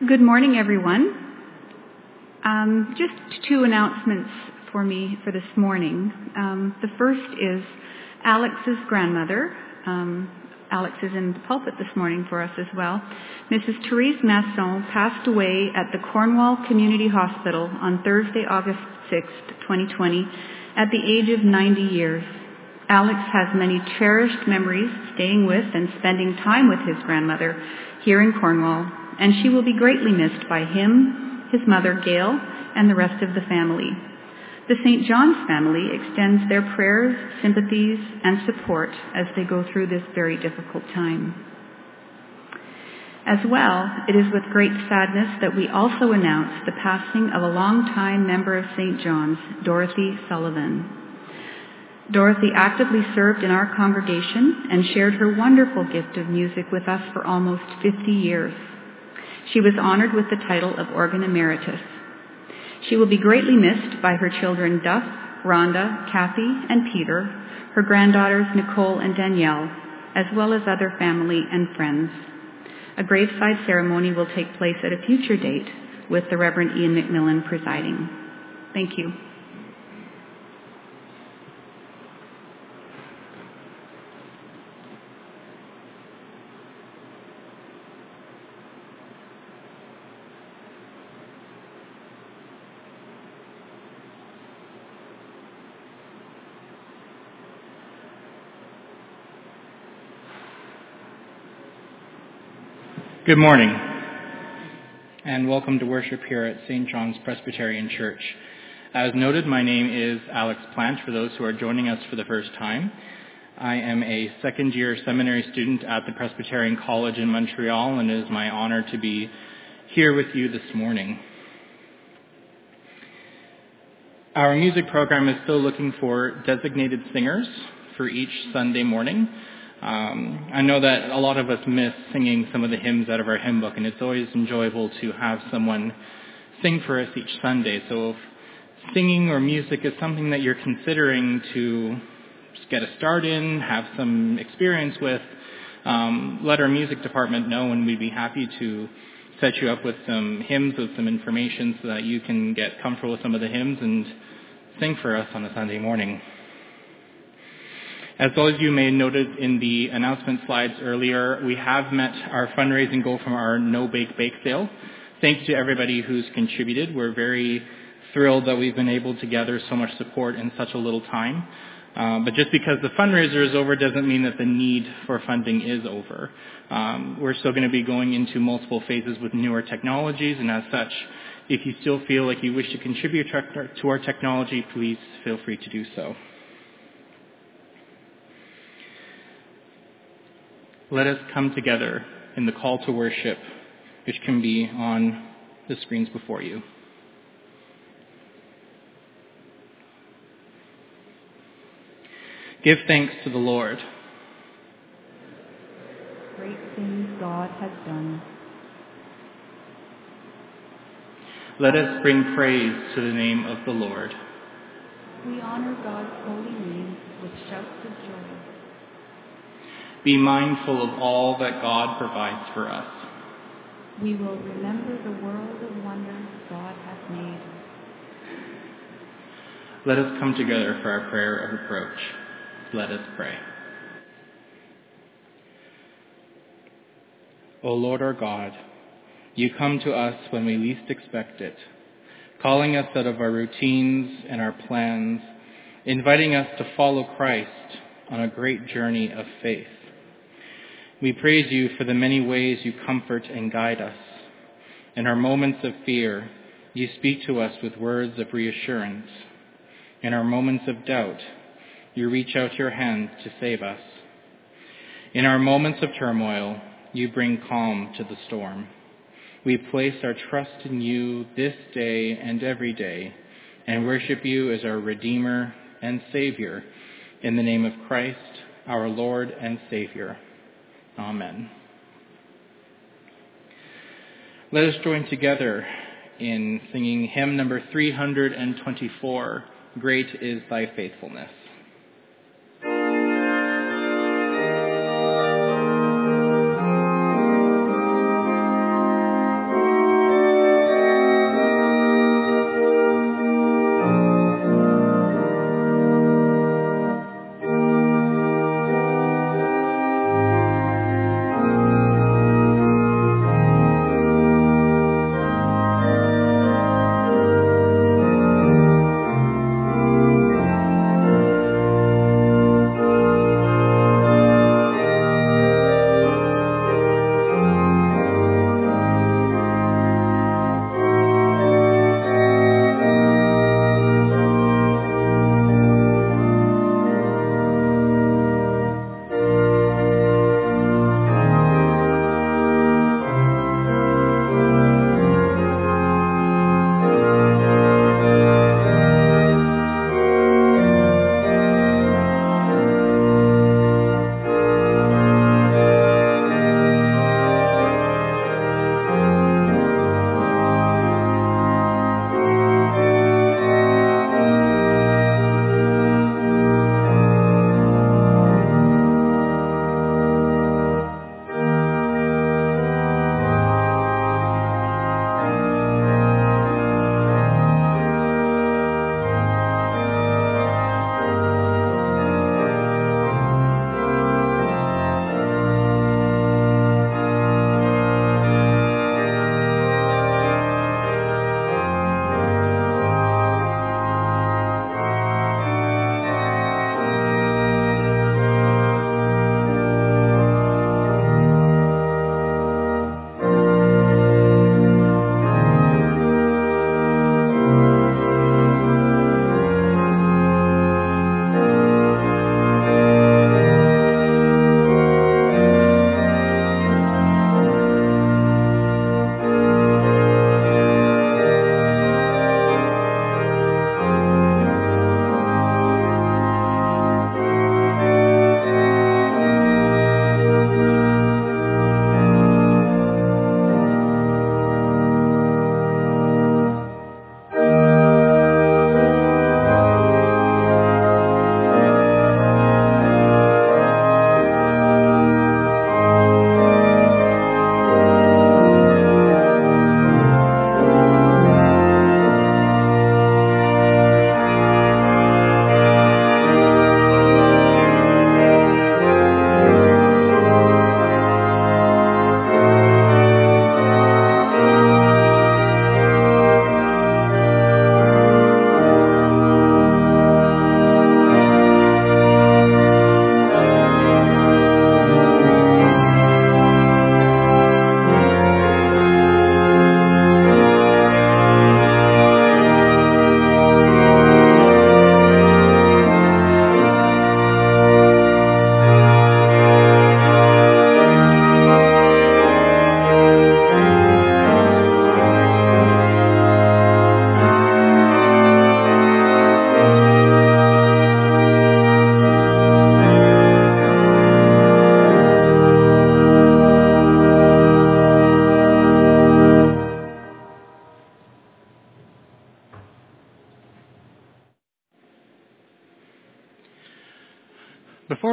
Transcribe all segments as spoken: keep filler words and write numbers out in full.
Good morning, everyone. Um, just two announcements for me for this morning. Um, the first is Alex's grandmother. Um, Alex is in the pulpit this morning for us as well. Missus Therese Masson passed away at the Cornwall Community Hospital on Thursday, August sixth, twenty twenty, at the age of ninety years. Alex has many cherished memories staying with and spending time with his grandmother here in Cornwall, and she will be greatly missed by him, his mother, Gail, and the rest of the family. The Saint John's family extends their prayers, sympathies, and support as they go through this very difficult time. As well, it is with great sadness that we also announce the passing of a longtime member of Saint John's, Dorothy Sullivan. Dorothy actively served in our congregation and shared her wonderful gift of music with us for almost fifty years. She was honored with the title of Organ Emeritus. She will be greatly missed by her children Duff, Rhonda, Kathy, and Peter, her granddaughters Nicole and Danielle, as well as other family and friends. A graveside ceremony will take place at a future date with the Reverend Ian McMillan presiding. Thank you. Good morning, and welcome to worship here at Saint John's Presbyterian Church. As noted, my name is Alex Plant, for those who are joining us for the first time. I am a second-year seminary student at the Presbyterian College in Montreal, and it is my honor to be here with you this morning. Our music program is still looking for designated singers for each Sunday morning. Um, I know that a lot of us miss singing some of the hymns out of our hymn book, and it's always enjoyable to have someone sing for us each Sunday. So if singing or music is something that you're considering to just get a start in, have some experience with, um, let our music department know, and we'd be happy to set you up with some hymns with some information so that you can get comfortable with some of the hymns and sing for us on a Sunday morning. As all of you may have noted in the announcement slides earlier, we have met our fundraising goal from our No Bake Bake sale. Thank you to everybody who's contributed. We're very thrilled that we've been able to gather so much support in such a little time. Uh, but just because the fundraiser is over doesn't mean that the need for funding is over. Um, we're still going to be going into multiple phases with newer technologies, and as such, if you still feel like you wish to contribute to our technology, please feel free to do so. Let us come together in the call to worship, which can be on the screens before you. Give thanks to the Lord. Great things God has done. Let us bring praise to the name of the Lord. We honor God's holy name with shouts of joy. Be mindful of all that God provides for us. We will remember the world of wonders God has made. Let us come together for our prayer of approach. Let us pray. O Lord our God, you come to us when we least expect it, calling us out of our routines and our plans, inviting us to follow Christ on a great journey of faith. We praise you for the many ways you comfort and guide us. In our moments of fear, you speak to us with words of reassurance. In our moments of doubt, you reach out your hand to save us. In our moments of turmoil, you bring calm to the storm. We place our trust in you this day and every day, and worship you as our Redeemer and Savior, in the name of Christ, our Lord and Savior. Amen. Let us join together in singing hymn number three hundred twenty-four, Great is Thy Faithfulness.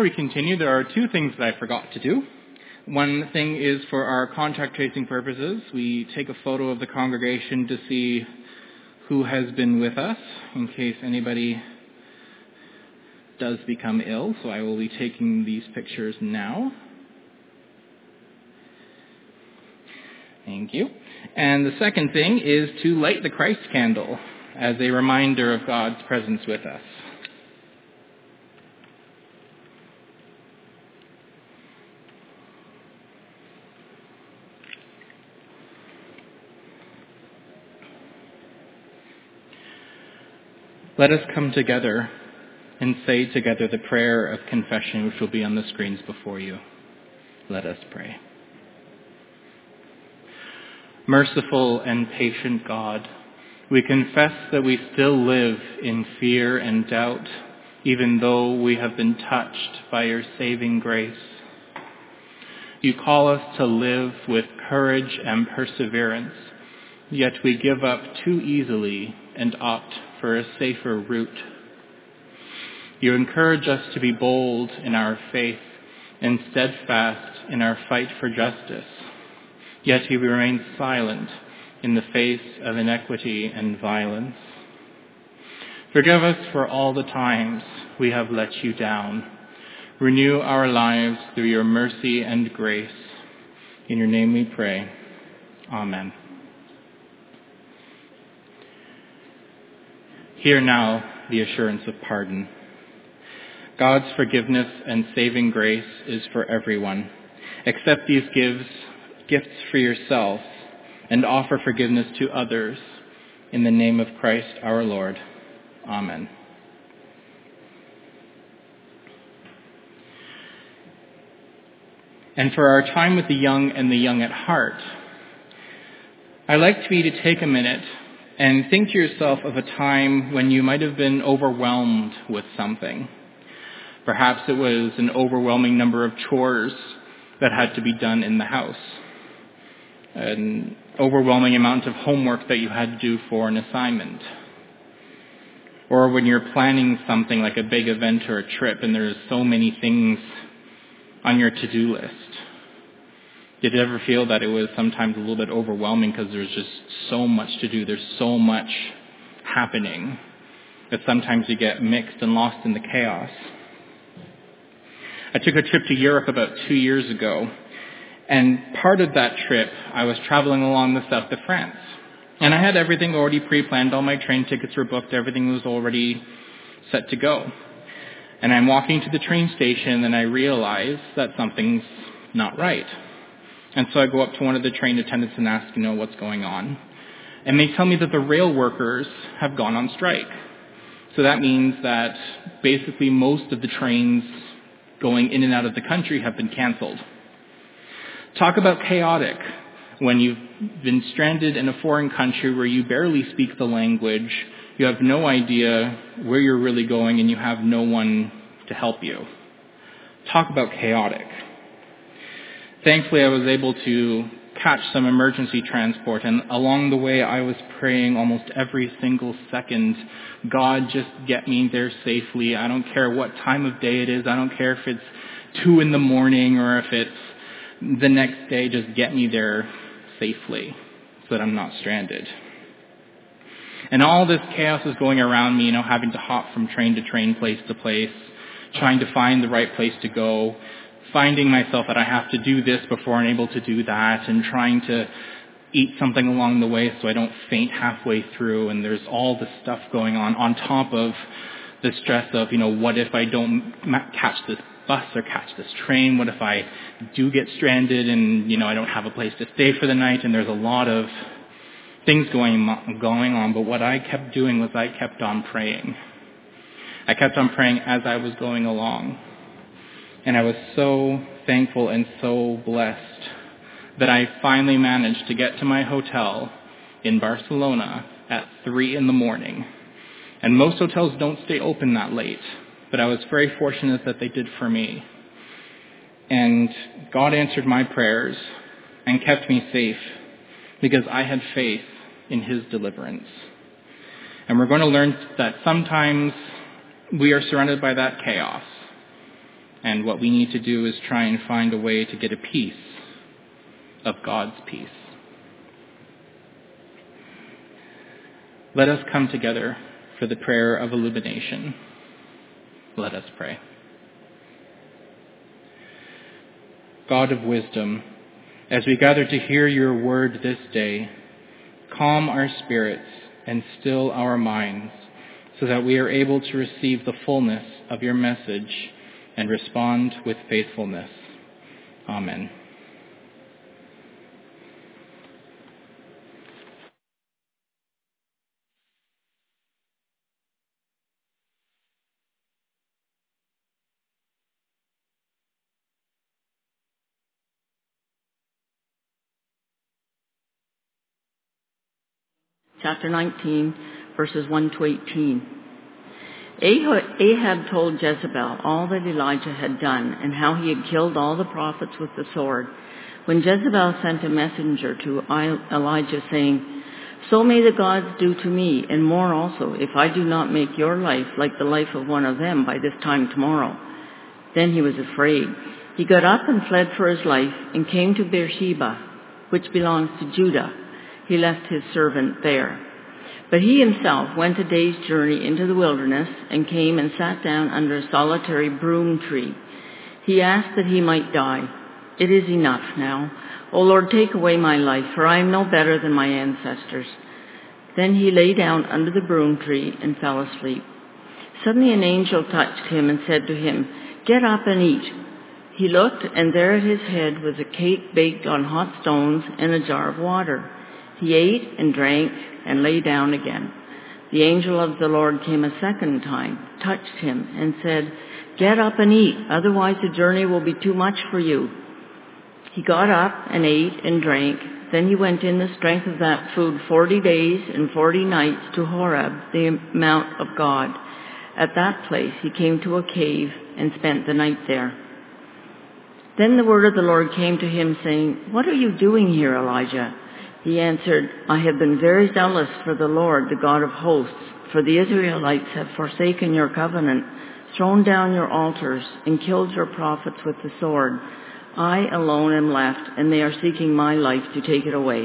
we continue, there are two things that I forgot to do. One thing is for our contact tracing purposes, we take a photo of the congregation to see who has been with us in case anybody does become ill. So I will be taking these pictures now. Thank you. And the second thing is to light the Christ candle as a reminder of God's presence with us. Let us come together and say together the prayer of confession which will be on the screens before you. Let us pray. Merciful and patient God, we confess that we still live in fear and doubt, even though we have been touched by your saving grace. You call us to live with courage and perseverance, yet we give up too easily and opt for a safer route. You encourage us to be bold in our faith and steadfast in our fight for justice, yet you remain silent in the face of inequity and violence. Forgive us for all the times we have let you down. Renew our lives through your mercy and grace. In your name we pray. Amen. Hear now the assurance of pardon. God's forgiveness and saving grace is for everyone. Accept these gifts, gifts for yourself and offer forgiveness to others in the name of Christ our Lord. Amen. And for our time with the young and the young at heart, I'd like for you to take a minute and think to yourself of a time when you might have been overwhelmed with something. Perhaps it was an overwhelming number of chores that had to be done in the house, an overwhelming amount of homework that you had to do for an assignment, or when you're planning something like a big event or a trip and there's so many things on your to-do list. Did you ever feel that it was sometimes a little bit overwhelming because there's just so much to do, there's so much happening, that sometimes you get mixed and lost in the chaos? I took a trip to Europe about two years ago, and part of that trip, I was traveling along the south of France. And I had everything already pre-planned, all my train tickets were booked, everything was already set to go. And I'm walking to the train station and I realize that something's not right. And so I go up to one of the train attendants and ask, you know, what's going on? And they tell me that the rail workers have gone on strike. So that means that basically most of the trains going in and out of the country have been canceled. Talk about chaotic when you've been stranded in a foreign country where you barely speak the language, you have no idea where you're really going, and you have no one to help you. Talk about chaotic. Thankfully, I was able to catch some emergency transport, and along the way, I was praying almost every single second, God, just get me there safely. I don't care what time of day it is. I don't care if it's two in the morning or if it's the next day. Just get me there safely so that I'm not stranded. And all this chaos is going around me, you know, having to hop from train to train, place to place, trying to find the right place to go, finding myself that I have to do this before I'm able to do that, and trying to eat something along the way so I don't faint halfway through. And there's all this stuff going on, on top of the stress of, you know, what if I don't catch this bus or catch this train? What if I do get stranded and, you know, I don't have a place to stay for the night? And there's a lot of things going on, going on. But what I kept doing was I kept on praying. I kept on praying as I was going along. And I was so thankful and so blessed that I finally managed to get to my hotel in Barcelona at three in the morning. And most hotels don't stay open that late, but I was very fortunate that they did for me. And God answered my prayers and kept me safe because I had faith in His deliverance. And we're going to learn that sometimes we are surrounded by that chaos. And what we need to do is try and find a way to get a piece of God's peace. Let us come together for the prayer of illumination. Let us pray. God of wisdom, as we gather to hear your word this day, calm our spirits and still our minds so that we are able to receive the fullness of your message and respond with faithfulness. Amen. Chapter nineteen, verses one to eighteen. Ahab told Jezebel all that Elijah had done and how he had killed all the prophets with the sword. When Jezebel sent a messenger to Elijah saying, "So may the gods do to me, and more also, if I do not make your life like the life of one of them by this time tomorrow." Then he was afraid. He got up and fled for his life and came to Beersheba, which belongs to Judah. He left his servant there. But he himself went a day's journey into the wilderness and came and sat down under a solitary broom tree. He asked that he might die. "It is enough now. O Lord, take away my life, for I am no better than my ancestors." Then he lay down under the broom tree and fell asleep. Suddenly an angel touched him and said to him, "Get up and eat." He looked, and there at his head was a cake baked on hot stones and a jar of water. He ate and drank and lay down again. The angel of the Lord came a second time, touched him, and said, "Get up and eat, otherwise the journey will be too much for you." He got up and ate and drank. Then he went in the strength of that food forty days and forty nights to Horeb, the mount of God. At that place he came to a cave and spent the night there. Then the word of the Lord came to him, saying, "What are you doing here, Elijah?" He answered, "I have been very zealous for the Lord, the God of hosts, for the Israelites have forsaken your covenant, thrown down your altars, and killed your prophets with the sword. I alone am left, and they are seeking my life to take it away."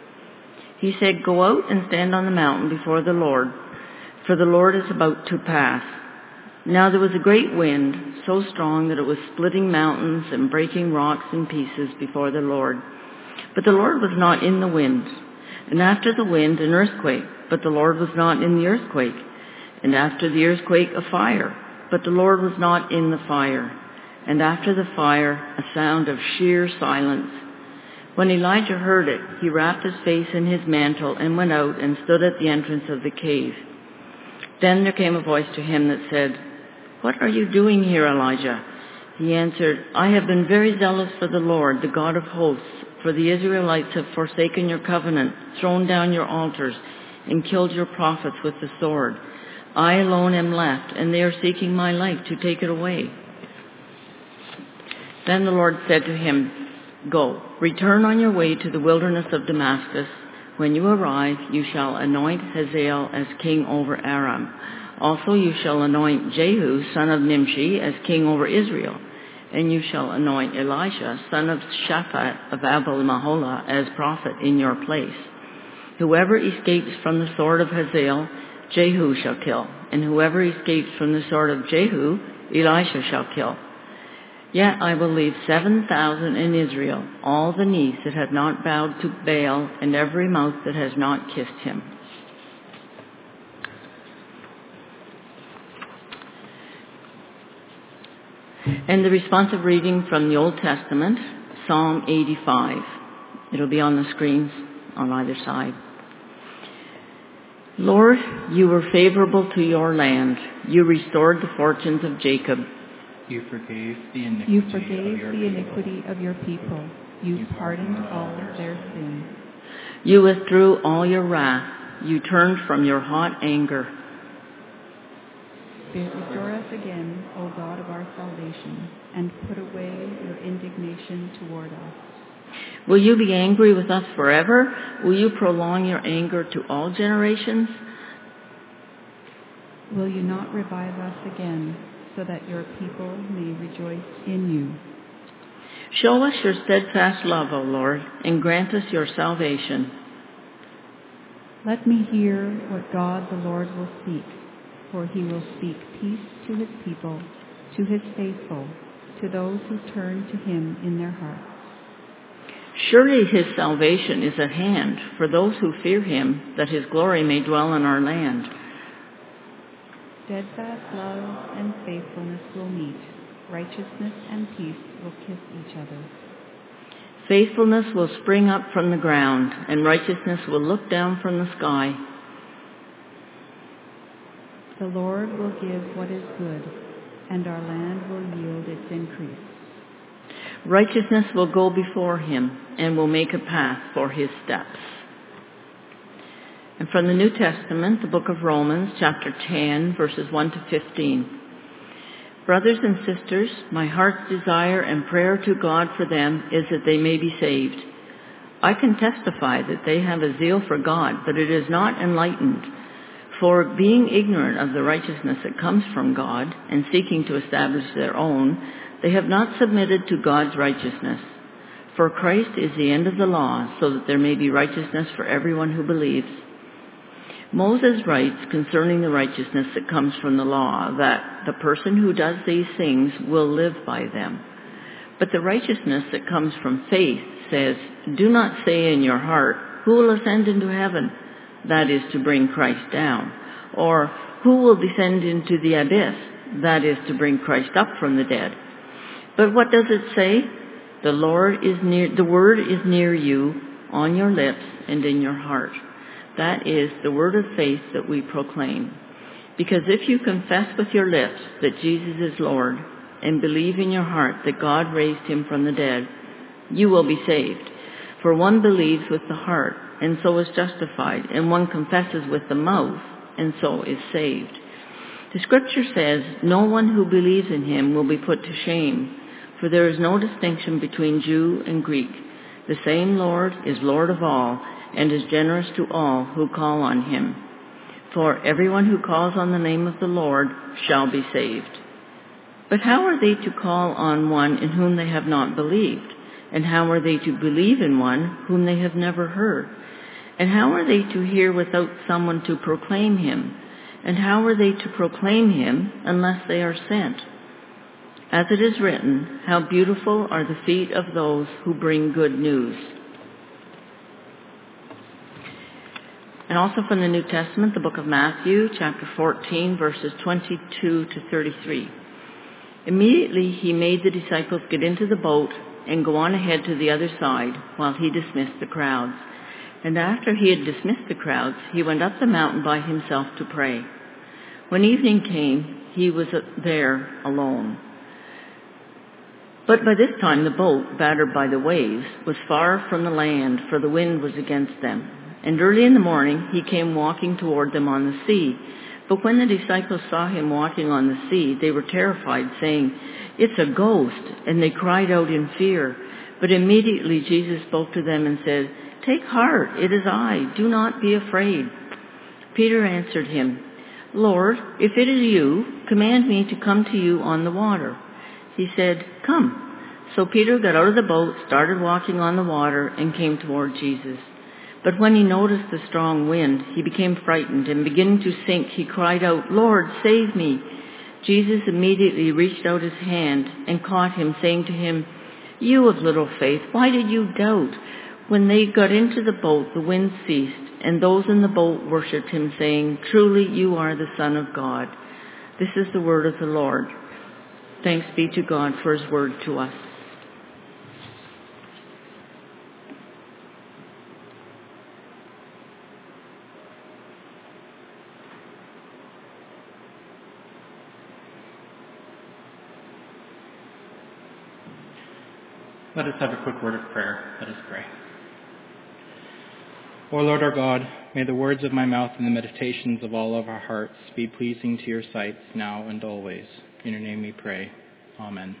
He said, "Go out and stand on the mountain before the Lord, for the Lord is about to pass." Now there was a great wind, so strong that it was splitting mountains and breaking rocks in pieces before the Lord. But the Lord was not in the wind. And after the wind, an earthquake, but the Lord was not in the earthquake. And after the earthquake, a fire, but the Lord was not in the fire. And after the fire, a sound of sheer silence. When Elijah heard it, he wrapped his face in his mantle and went out and stood at the entrance of the cave. Then there came a voice to him that said, "What are you doing here, Elijah?" He answered, "I have been very zealous for the Lord, the God of hosts, for the Israelites have forsaken your covenant, thrown down your altars, and killed your prophets with the sword. I alone am left, and they are seeking my life to take it away." Then the Lord said to him, "Go, return on your way to the wilderness of Damascus. When you arrive, you shall anoint Hazael as king over Aram. Also you shall anoint Jehu, son of Nimshi, as king over Israel. And you shall anoint Elisha, son of Shaphat of Abel-Maholah, as prophet in your place. Whoever escapes from the sword of Hazael, Jehu shall kill. And whoever escapes from the sword of Jehu, Elisha shall kill. Yet I will leave seven thousand in Israel, all the knees that have not bowed to Baal, and every mouth that has not kissed him." And the responsive reading from the Old Testament, Psalm eighty-five. It'll be on the screens on either side. Lord, you were favorable to your land. You restored the fortunes of Jacob. You forgave the iniquity, you forgave of, your the iniquity of your people. You, you pardoned all of their sins. You withdrew all your wrath. You turned from your hot anger. Restore us again, O God of our salvation, and put away your indignation toward us. Will you be angry with us forever? Will you prolong your anger to all generations? Will you not revive us again, so that your people may rejoice in you. Show us your steadfast love, O Lord, and grant us your salvation. Let me hear what God the Lord will speak, for he will speak peace to his people, to his faithful, to those who turn to him in their hearts. Surely his salvation is at hand for those who fear him, that his glory may dwell in our land. Steadfast love and faithfulness will meet. Righteousness and peace will kiss each other. Faithfulness will spring up from the ground, and righteousness will look down from the sky. The Lord will give what is good, and our land will yield its increase. Righteousness will go before him, and will make a path for his steps. And from the New Testament, the book of Romans, chapter ten, verses one to fifteen. Brothers and sisters, my heart's desire and prayer to God for them is that they may be saved. I can testify that they have a zeal for God, but it is not enlightened. For being ignorant of the righteousness that comes from God and seeking to establish their own, they have not submitted to God's righteousness. For Christ is the end of the law, so that there may be righteousness for everyone who believes. Moses writes concerning the righteousness that comes from the law, that the person who does these things will live by them. But the righteousness that comes from faith says, do not say in your heart, who will ascend into heaven? That is to bring Christ down. Or, who will descend into the abyss? That is to bring Christ up from the dead. But what does it say? The Lord is near, the word is near you, on your lips and in your heart. That is the word of faith that we proclaim. Because if you confess with your lips that Jesus is Lord and believe in your heart that God raised him from the dead, you will be saved. For one believes with the heart and so is justified, and one confesses with the mouth and so is saved. The scripture says, no one who believes in him will be put to shame, for there is no distinction between Jew and Greek. The same Lord is Lord of all, and is generous to all who call on him. For everyone who calls on the name of the Lord shall be saved. But how are they to call on one in whom they have not believed? And how are they to believe in one whom they have never heard? And how are they to hear without someone to proclaim him? And how are they to proclaim him unless they are sent? As it is written, how beautiful are the feet of those who bring good news. And also from the New Testament, the book of Matthew, chapter fourteen, verses twenty-two to thirty-three. Immediately he made the disciples get into the boat and go on ahead to the other side while he dismissed the crowds. And after he had dismissed the crowds, he went up the mountain by himself to pray. When evening came, he was there alone. But by this time the boat, battered by the waves, was far from the land, for the wind was against them. And early in the morning he came walking toward them on the sea. But when the disciples saw him walking on the sea, they were terrified, saying, it's a ghost, and they cried out in fear. But immediately Jesus spoke to them and said, take heart, it is I, do not be afraid. Peter answered him, Lord, if it is you, command me to come to you on the water. He said, come. So Peter got out of the boat, started walking on the water, and came toward Jesus. But when he noticed the strong wind, he became frightened, and beginning to sink, he cried out, Lord, save me. Jesus immediately reached out his hand and caught him, saying to him, you of little faith, why did you doubt? When they got into the boat, the wind ceased, and those in the boat worshipped him, saying, truly you are the Son of God. This is the word of the Lord. Thanks be to God for his word to us. Let us have a quick word of prayer. Let us pray. O Lord our God, may the words of my mouth and the meditations of all of our hearts be pleasing to your sight now and always. In your name we pray. Amen.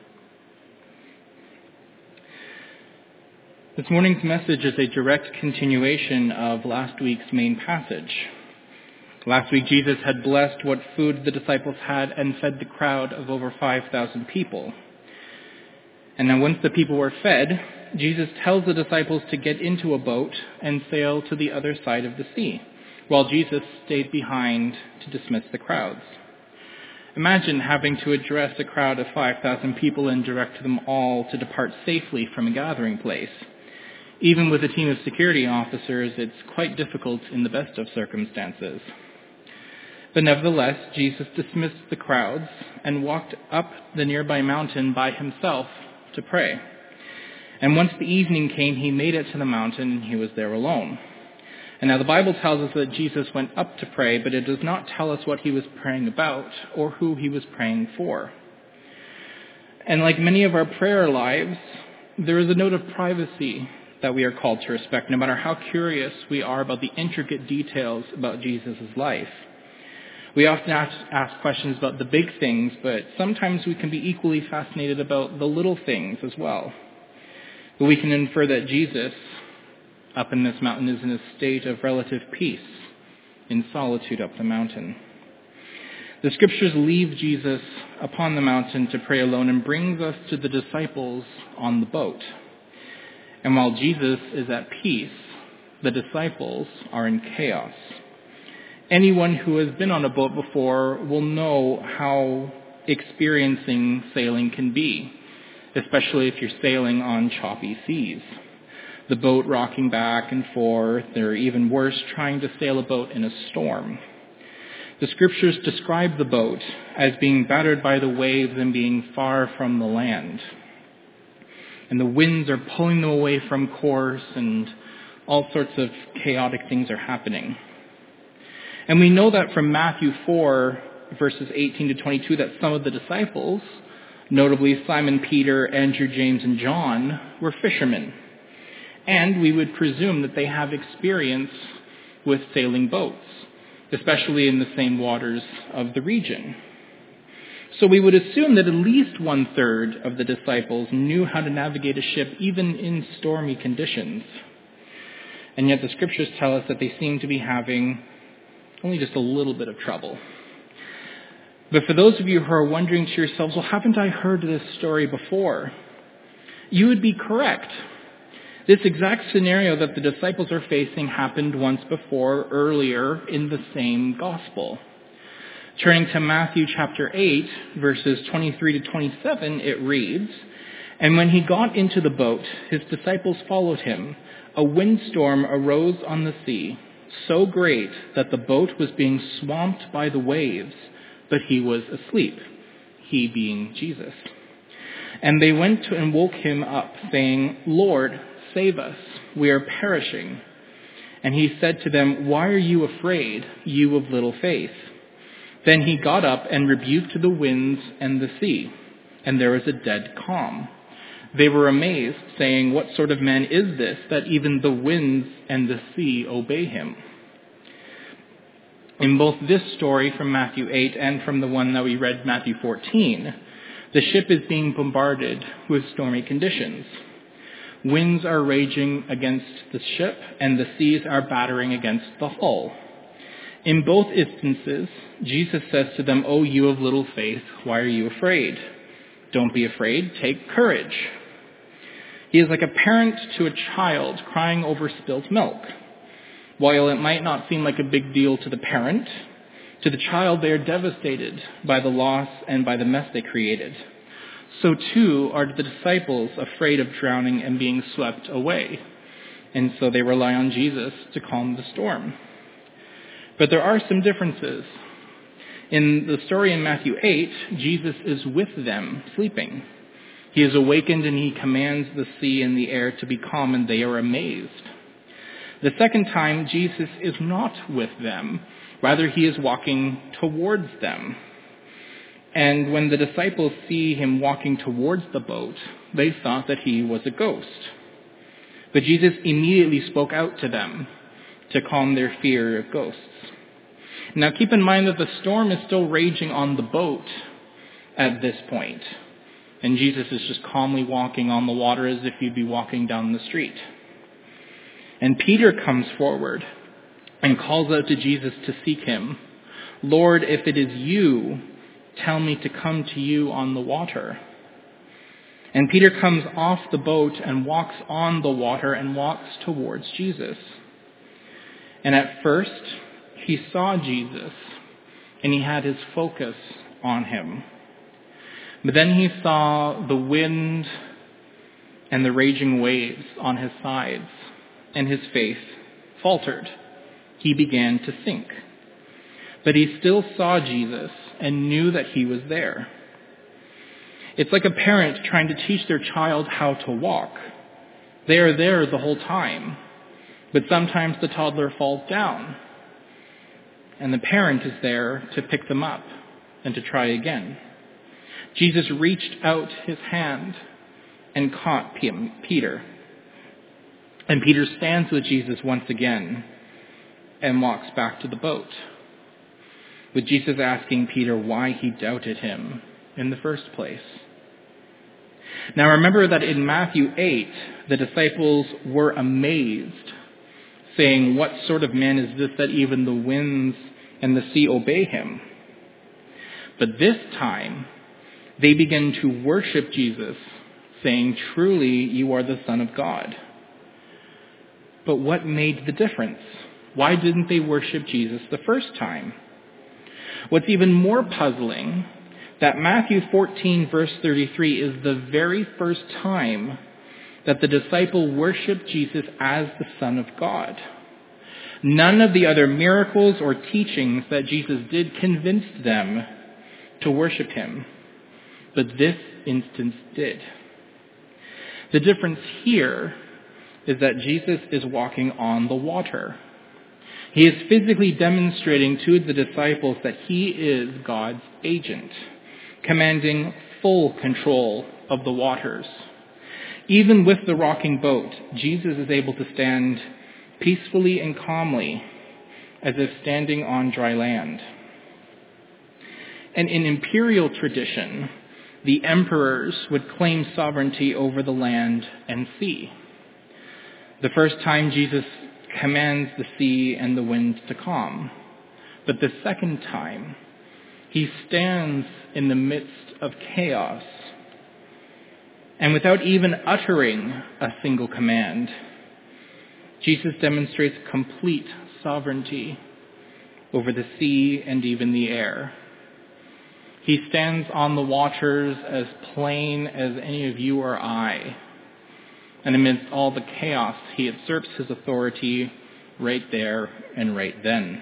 This morning's message is a direct continuation of last week's main passage. Last week, Jesus had blessed what food the disciples had and fed the crowd of over five thousand people. And now once the people were fed, Jesus tells the disciples to get into a boat and sail to the other side of the sea, while Jesus stayed behind to dismiss the crowds. Imagine having to address a crowd of five thousand people and direct them all to depart safely from a gathering place. Even with a team of security officers, it's quite difficult in the best of circumstances. But nevertheless, Jesus dismissed the crowds and walked up the nearby mountain by himself to pray. And once the evening came, he made it to the mountain and he was there alone. And now the Bible tells us that Jesus went up to pray, but it does not tell us what he was praying about or who he was praying for. And like many of our prayer lives, there is a note of privacy that we are called to respect, no matter how curious we are about the intricate details about Jesus' life. We often ask, ask questions about the big things, but sometimes we can be equally fascinated about the little things as well. But we can infer that Jesus, up in this mountain, is in a state of relative peace, in solitude up the mountain. The scriptures leave Jesus upon the mountain to pray alone and brings us to the disciples on the boat. And while Jesus is at peace, the disciples are in chaos. Anyone who has been on a boat before will know how experiencing sailing can be, especially if you're sailing on choppy seas. The boat rocking back and forth, or even worse, trying to sail a boat in a storm. The scriptures describe the boat as being battered by the waves and being far from the land. And the winds are pulling them away from course, and all sorts of chaotic things are happening. And we know that from Matthew four, verses eighteen to twenty-two, that some of the disciples, notably Simon Peter, Andrew, James, and John, were fishermen. And we would presume that they have experience with sailing boats, especially in the same waters of the region. So we would assume that at least one-third of the disciples knew how to navigate a ship even in stormy conditions. And yet the scriptures tell us that they seem to be having only just a little bit of trouble. But for those of you who are wondering to yourselves, well, haven't I heard this story before? You would be correct. This exact scenario that the disciples are facing happened once before, earlier in the same gospel. Turning to Matthew chapter eight, verses twenty-three to twenty-seven, it reads, "And when he got into the boat, his disciples followed him. A windstorm arose on the sea, so great that the boat was being swamped by the waves, but he was asleep," he being Jesus. "And they went to and woke him up, saying, 'Lord, save us, we are perishing.' And he said to them, 'Why are you afraid, you of little faith?' Then he got up and rebuked the winds and the sea, and there was a dead calm. They were amazed, saying, 'What sort of man is this, that even the winds and the sea obey him?'" In both this story from Matthew eight and from the one that we read, Matthew fourteen, the ship is being bombarded with stormy conditions. Winds are raging against the ship, and the seas are battering against the hull. In both instances, Jesus says to them, "O you of little faith, why are you afraid? Don't be afraid, take courage." He is like a parent to a child crying over spilt milk. While it might not seem like a big deal to the parent, to the child they are devastated by the loss and by the mess they created. So too are the disciples afraid of drowning and being swept away. And so they rely on Jesus to calm the storm. But there are some differences. In the story in Matthew eight, Jesus is with them, sleeping. He is awakened and he commands the sea and the air to be calm, and they are amazed. The second time, Jesus is not with them. Rather, he is walking towards them. And when the disciples see him walking towards the boat, they thought that he was a ghost. But Jesus immediately spoke out to them to calm their fear of ghosts. Now keep in mind that the storm is still raging on the boat at this point. And Jesus is just calmly walking on the water as if he'd be walking down the street. And Peter comes forward and calls out to Jesus to seek him. "Lord, if it is you, tell me to come to you on the water." And Peter comes off the boat and walks on the water and walks towards Jesus. And at first, he saw Jesus, and he had his focus on him. But then he saw the wind and the raging waves on his sides, and his faith faltered. He began to sink. But he still saw Jesus and knew that he was there. It's like a parent trying to teach their child how to walk. They are there the whole time, but sometimes the toddler falls down, and the parent is there to pick them up and to try again. Jesus reached out his hand and caught Peter. And Peter stands with Jesus once again and walks back to the boat, with Jesus asking Peter why he doubted him in the first place. Now remember that in Matthew eight, the disciples were amazed, saying, "What sort of man is this that even the winds and the sea obey him?" But this time, they begin to worship Jesus, saying, "Truly, you are the Son of God." But what made the difference? Why didn't they worship Jesus the first time? What's even more puzzling, that Matthew fourteen verse thirty-three is the very first time that the disciple worshiped Jesus as the Son of God. None of the other miracles or teachings that Jesus did convinced them to worship him, but this instance did. The difference here is that Jesus is walking on the water. He is physically demonstrating to the disciples that he is God's agent, commanding full control of the waters. Even with the rocking boat, Jesus is able to stand peacefully and calmly, as if standing on dry land. And in imperial tradition, the emperors would claim sovereignty over the land and sea. The first time Jesus commands the sea and the wind to calm, but the second time, he stands in the midst of chaos, and without even uttering a single command, Jesus demonstrates complete sovereignty over the sea and even the air. He stands on the waters as plain as any of you or I, and amidst all the chaos, he usurps his authority right there and right then.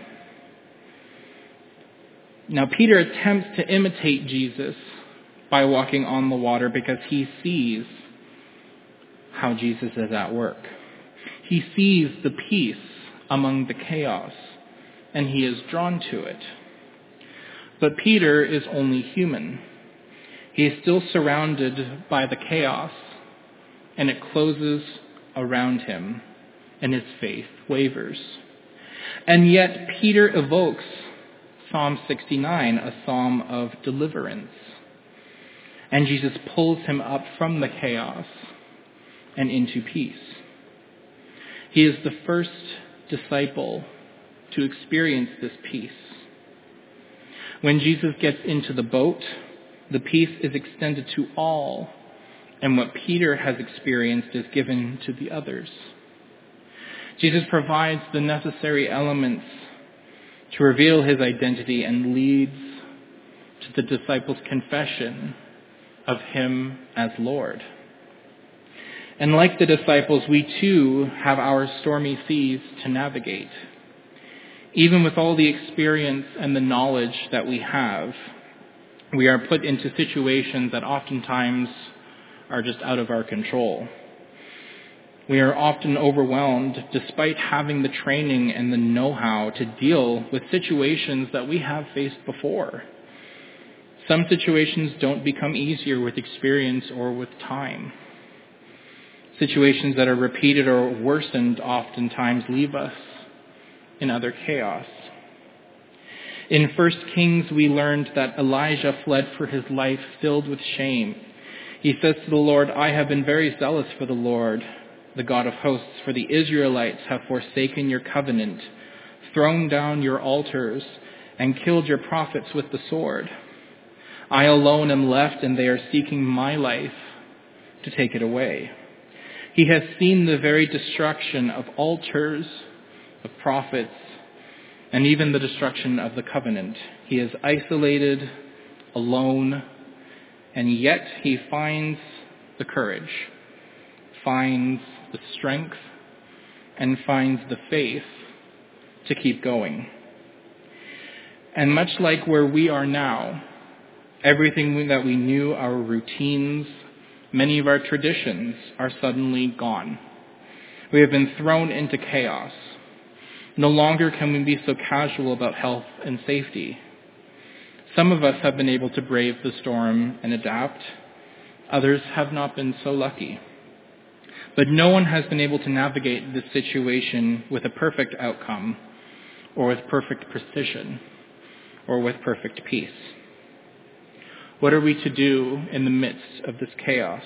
Now, Peter attempts to imitate Jesus by walking on the water because he sees how Jesus is at work. He sees the peace among the chaos, and he is drawn to it. But Peter is only human. He is still surrounded by the chaos, and it closes around him, and his faith wavers. And yet Peter evokes Psalm sixty-nine, a psalm of deliverance. And Jesus pulls him up from the chaos and into peace. He is the first disciple to experience this peace. When Jesus gets into the boat, the peace is extended to all, and what Peter has experienced is given to the others. Jesus provides the necessary elements to reveal his identity and leads to the disciples' confession of him as Lord. And like the disciples, we too have our stormy seas to navigate. Even with all the experience and the knowledge that we have, we are put into situations that oftentimes are just out of our control. We are often overwhelmed despite having the training and the know-how to deal with situations that we have faced before. Some situations don't become easier with experience or with time. Situations that are repeated or worsened oftentimes leave us in utter chaos. In First Kings, we learned that Elijah fled for his life filled with shame. He says to the Lord, "I have been very zealous for the Lord, the God of hosts, for the Israelites have forsaken your covenant, thrown down your altars and killed your prophets with the sword. I alone am left, and they are seeking my life to take it away. He has seen the very destruction of altars, of prophets, and even the destruction of the covenant. He is isolated, alone, and yet he finds the courage, finds the strength, and finds the faith to keep going. And much like where we are now, everything that we knew, our routines, many of our traditions are suddenly gone. We have been thrown into chaos. No longer can we be so casual about health and safety. Some of us have been able to brave the storm and adapt. Others have not been so lucky. But no one has been able to navigate this situation with a perfect outcome, or with perfect precision, or with perfect peace. What are we to do in the midst of this chaos?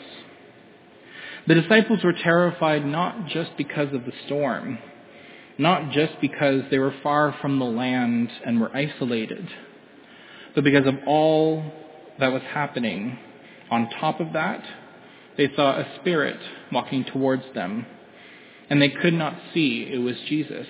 The disciples were terrified not just because of the storm, not just because they were far from the land and were isolated, but because of all that was happening. On top of that, they saw a spirit walking towards them, and they could not see it was Jesus.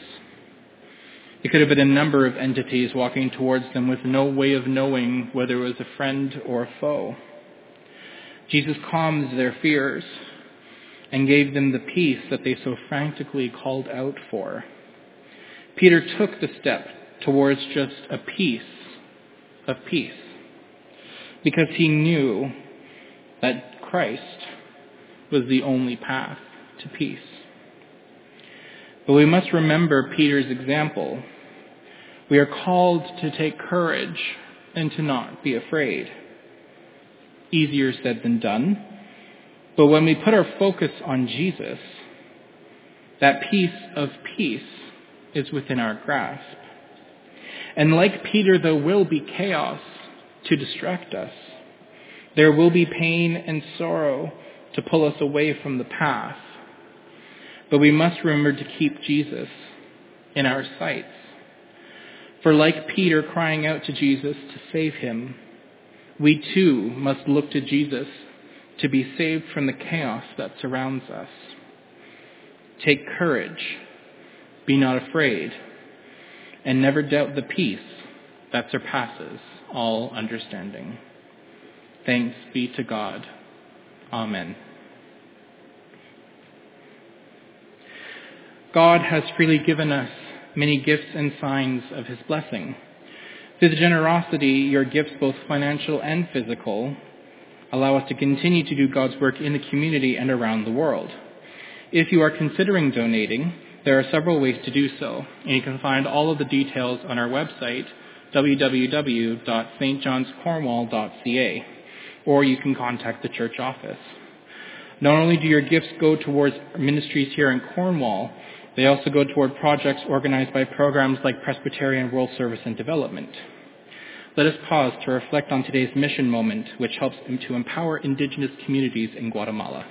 It could have been a number of entities walking towards them with no way of knowing whether it was a friend or a foe. Jesus calmed their fears and gave them the peace that they so frantically called out for. Peter took the step towards just a piece of peace because he knew that Christ was the only path to peace. But we must remember Peter's example. We are called to take courage and to not be afraid. Easier said than done. But when we put our focus on Jesus, that piece of peace is within our grasp. And like Peter, there will be chaos to distract us. There will be pain and sorrow to pull us away from the path. But we must remember to keep Jesus in our sights. For like Peter crying out to Jesus to save him, we too must look to Jesus to be saved from the chaos that surrounds us. Take courage, be not afraid, and never doubt the peace that surpasses all understanding. Thanks be to God. Amen. God has freely given us many gifts and signs of his blessing. Through the generosity, your gifts, both financial and physical, allow us to continue to do God's work in the community and around the world. If you are considering donating, there are several ways to do so, and you can find all of the details on our website, w w w dot s t johns cornwall dot c a, or you can contact the church office. Not only do your gifts go towards ministries here in Cornwall, they also go toward projects organized by programs like Presbyterian World Service and Development. Let us pause to reflect on today's mission moment, which helps to empower Indigenous communities in Guatemala.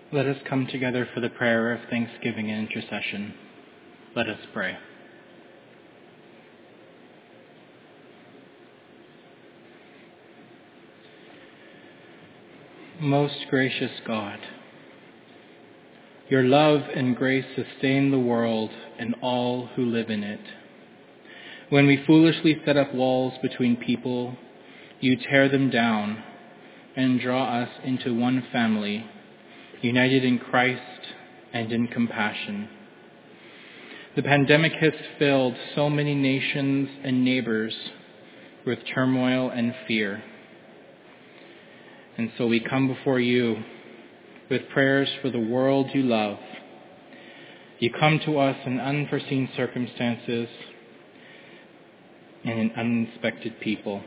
Let us come together for the prayer of thanksgiving and intercession. Let us pray. Most gracious God, your love and grace sustain the world and all who live in it. When we foolishly set up walls between people, you tear them down and draw us into one family, united in Christ and in compassion. The pandemic has filled so many nations and neighbors with turmoil and fear. And so we come before you with prayers for the world you love. You come to us in unforeseen circumstances and in unexpected people.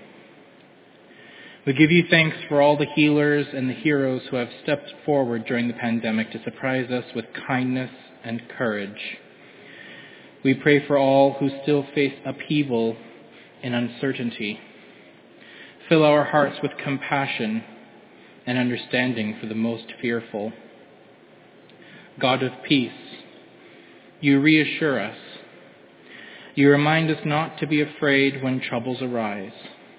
We give you thanks for all the healers and the heroes who have stepped forward during the pandemic to surprise us with kindness and courage. We pray for all who still face upheaval and uncertainty. Fill our hearts with compassion and understanding for the most fearful. God of peace, you reassure us. You remind us not to be afraid when troubles arise.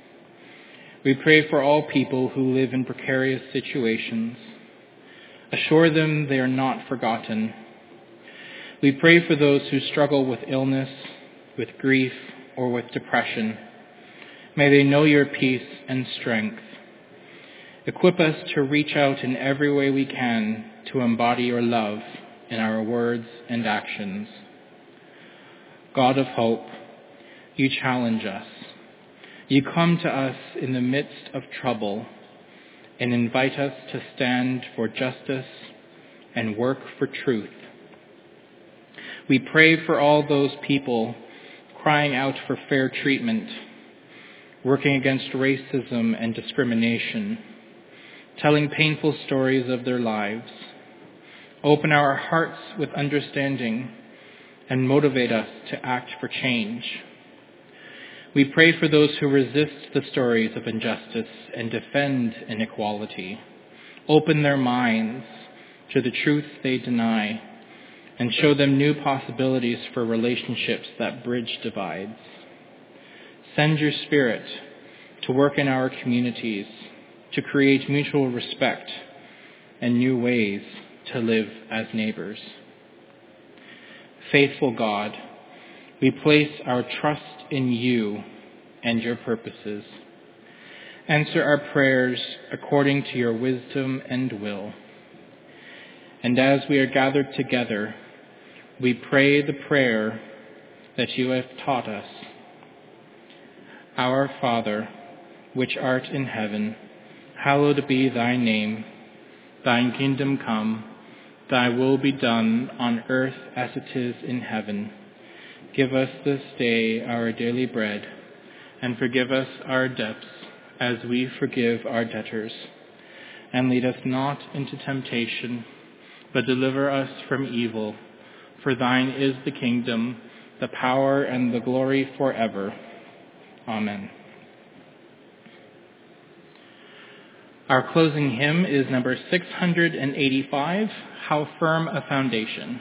We pray for all people who live in precarious situations. Assure them they are not forgotten. We pray for those who struggle with illness, with grief, or with depression. May they know your peace and strength. Equip us to reach out in every way we can to embody your love in our words and actions. God of hope, you challenge us. You come to us in the midst of trouble and invite us to stand for justice and work for truth. We pray for all those people crying out for fair treatment, working against racism and discrimination, telling painful stories of their lives. Open our hearts with understanding and motivate us to act for change. We pray for those who resist the stories of injustice and defend inequality. Open their minds to the truth they deny and show them new possibilities for relationships that bridge divides. Send your Spirit to work in our communities to create mutual respect and new ways to live as neighbors. Faithful God, we place our trust in you and your purposes. Answer our prayers according to your wisdom and will. And as we are gathered together, we pray the prayer that you have taught us. Our Father, which art in heaven, hallowed be thy name. Thine kingdom come, thy will be done on earth as it is in heaven. Give us this day our daily bread, and forgive us our debts as we forgive our debtors. And lead us not into temptation, but deliver us from evil. For thine is the kingdom, the power, and the glory forever. Amen. Our closing hymn is number six hundred eighty-five, How Firm a Foundation.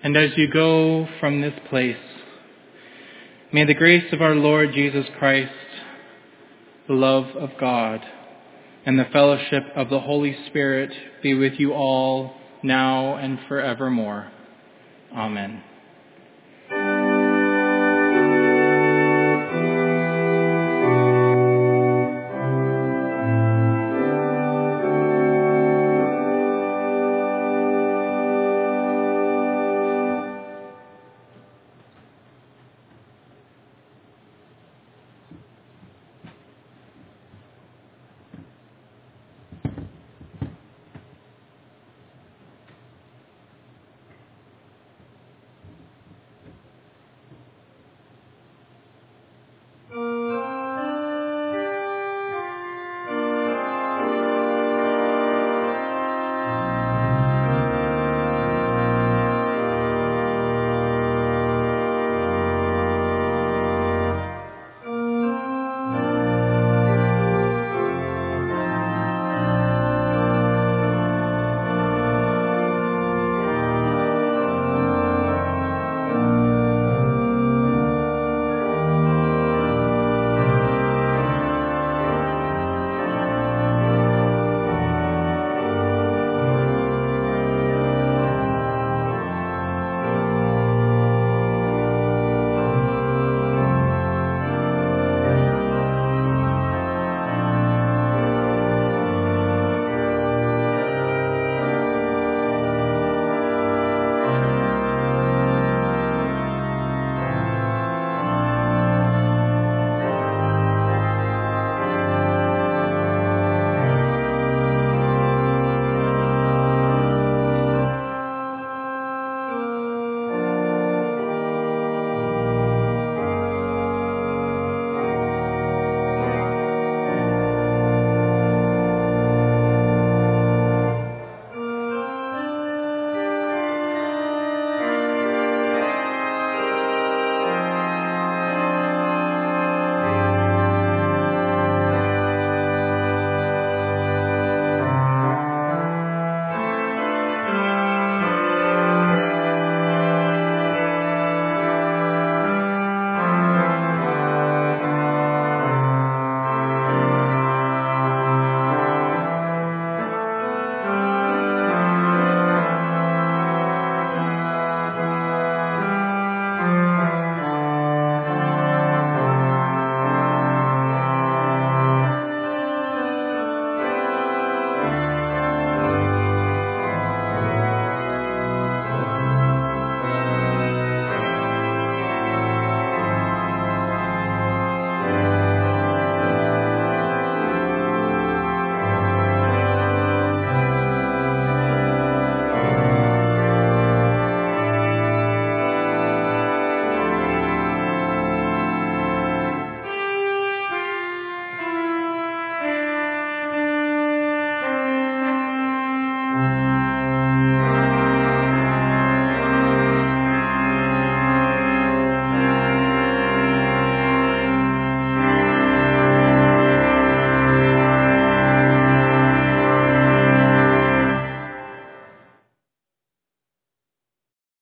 And as you go from this place, may the grace of our Lord Jesus Christ, the love of God, and the fellowship of the Holy Spirit be with you all now and forevermore. Amen.